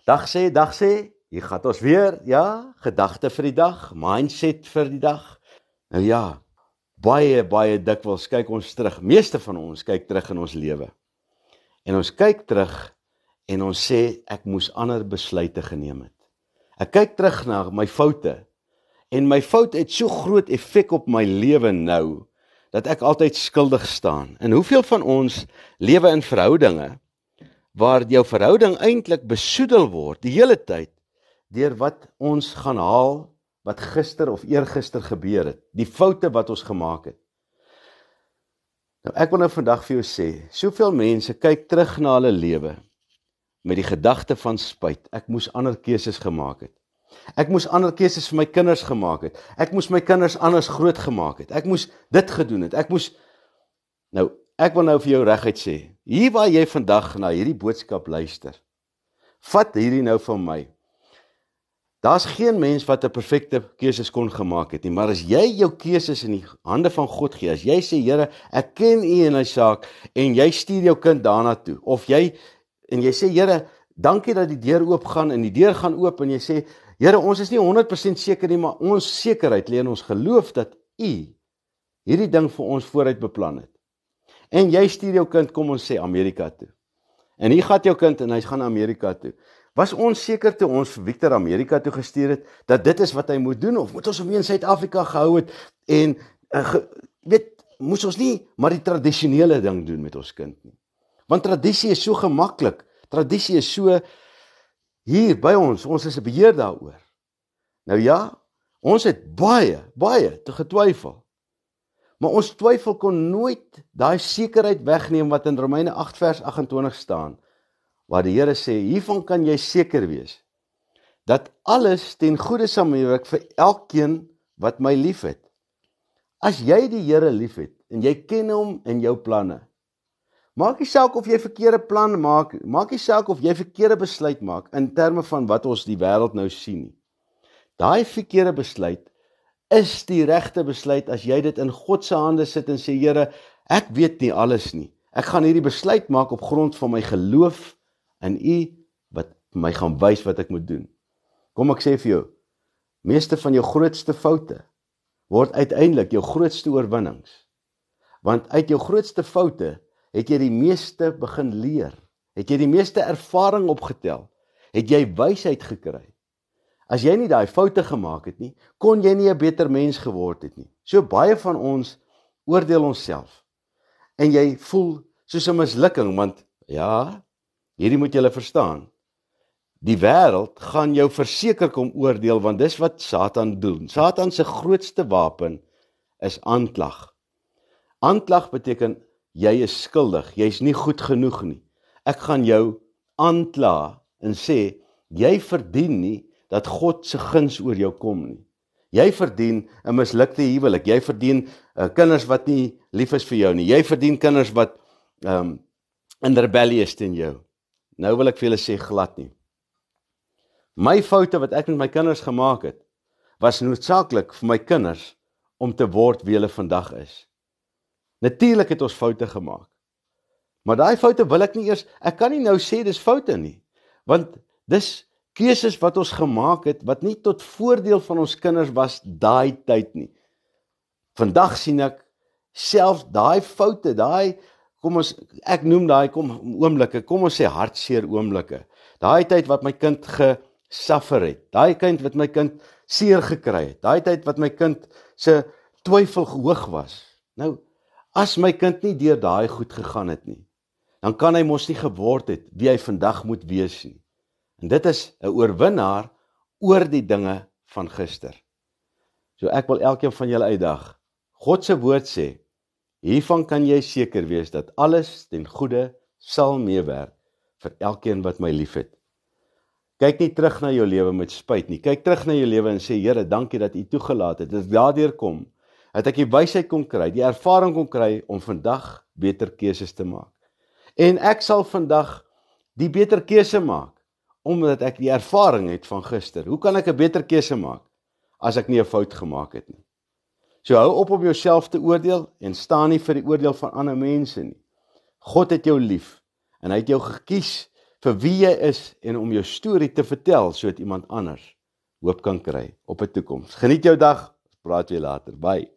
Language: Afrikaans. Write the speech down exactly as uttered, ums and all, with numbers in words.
Dag sê, dag sê, hier gaan ons weer, ja, gedagte vir die dag, mindset vir die dag. Nou ja, baie, baie dikwels kyk ons terug, meeste van ons kyk terug in ons lewe. En ons kyk terug en ons sê, ek moes ander besluite geneem het. Ek kyk terug na my foute, en my fout het so groot effek op my lewe nou, dat ek altyd skuldig staan. En hoeveel van ons lewe in verhoudinge, waar jou verhouding eintlik besoedel word, die hele tyd, deur wat ons gaan haal, wat gister of eergister gebeur het, die foute wat ons gemaak het. Nou, ek wil nou vandag vir jou sê, soveel mense kyk terug na hulle lewe, met die gedagte van spyt, ek moes ander keuses gemaak het. Ek moes ander keuses vir my kinders gemaak het. Ek moes my kinders anders groot gemaak het. Ek moes dit gedoen het. Ek moes, nou, ek wil nou vir jou reguit sê, hier waar jy vandag na hierdie boodskap luister, vat hierdie nou van my. Daar's geen mens wat 'n perfekte keuses kon gemaak het nie, maar as jy jou keuses in die hande van God gee, as jy sê, Here, ek ken U in hy saak, en jy stuur jou kind daarna toe, of jy, en jy sê, Here, dankie dat die deur oop gaan, en die deur gaan oop, en jy sê, Here, ons is nie honderd persent seker nie, maar ons sekerheid lê in ons geloof dat U hierdie ding vir ons vooruit beplan het. En jy stuur jou kind, kom ons sê, Amerika toe. En hier gaat jou kind en hy gaan Amerika toe. Was ons seker toe ons vir Victor Amerika toe gestuur het, dat dit is wat hy moet doen, of moet ons hom in Suid-Afrika gehou het, en, uh, ge, weet, moes ons nie maar die tradisionele ding doen met ons kind nie. Want tradisie is so gemaklik, tradisie is so, hier by ons, ons is 'n beheer daaroor. Nou ja, ons het baie, baie te getwyfel. Maar ons twyfel kon nooit daai sekerheid wegneem wat in Romeine agt vers agt en twintig staan, waar die Here sê, hiervan kan jy seker wees, dat alles ten goeie sal meewerk vir elkeen wat my liefhet. As jy die Here liefhet, en jy ken hom en jou planne, maak nie saak of jy verkeerde plan maak, maak nie saak of jy verkeerde besluit maak, in terme van wat ons die wêreld nou sien nie. Daai verkeerde besluit, is die regte besluit as jy dit in God se hande sit en sê, Here, ek weet nie alles nie. Ek gaan hierdie besluit maak op grond van my geloof in U wat my gaan wys wat ek moet doen. Kom ek sê vir jou, meeste van jou grootste foute word uiteindelik jou grootste oorwinnings. Want uit jou grootste foute het jy die meeste begin leer. Het jy die meeste ervaring opgetel. Het jy wysheid gekry. As jy nie daai foute gemaak het nie, kon jy nie 'n beter mens geword het nie. So baie van ons oordeel onsself. En jy voel soos 'n mislukking, want ja, hierdie moet julle verstaan. Die wêreld gaan jou verseker kom oordeel, want dis wat Satan doen. Satan se grootste wapen is aanklag. Aanklag beteken, jy is skuldig, jy is nie goed genoeg nie. Ek gaan jou aankla en sê, jy verdien nie dat God se guns oor jou kom nie. Jy verdien 'n mislukte huwelik, jy verdien uh, kinders wat nie lief is vir jou nie, jy verdien kinders wat um, in rebellie is teen jou. Nou wil ek vir julle sê glad nie. My foute wat ek met my kinders gemaak het, was noodsaaklik vir my kinders om te word wie hulle vandag is. Natuurlik het ons foute gemaak. Maar daai foute wil ek nie eers, ek kan nie nou sê dis foute nie, want dis keuses wat ons gemaak het, wat nie tot voordeel van ons kinders was daai tyd nie. Vandag sien ek self daai foute, daai, kom ons, ek noem daai kom oomblikke, kom ons sê hartseer oomblikke. Daai tyd wat my kind gesuffer het, daai kind wat my kind seer gekry het, daai tyd wat my kind se twyfel hoog was. Nou, as my kind nie deur daai goed gegaan het nie, dan kan hy mos nie geword het wie hy vandag moet wees nie. En dit is 'n oorwinnaar oor die dinge van gister. So ek wil elkeen van julle uitdag. God se woord sê, hiervan kan jy seker wees dat alles ten goeie sal meewerk vir elkeen wat my liefhet. Kyk nie terug na jou lewe met spyt nie. Kyk terug na jou lewe en sê, Here, dankie dat U toegelaat het, dat ek daardeur kom, dat ek die wysheid kon kry, die ervaring kon kry om vandag beter keuses te maak. En ek sal vandag die beter keuse maak, omdat ek die ervaring het van gister. Hoe kan ek 'n beter keuse maak, as ek nie 'n fout gemaak het nie? So hou op om jouself te oordeel, en staan nie vir die oordeel van ander mense nie. God het jou lief, en hy het jou gekies vir wie jy is en om jou storie te vertel, sodat iemand anders hoop kan kry op 'n toekoms. Geniet jou dag, praat weer later, bye.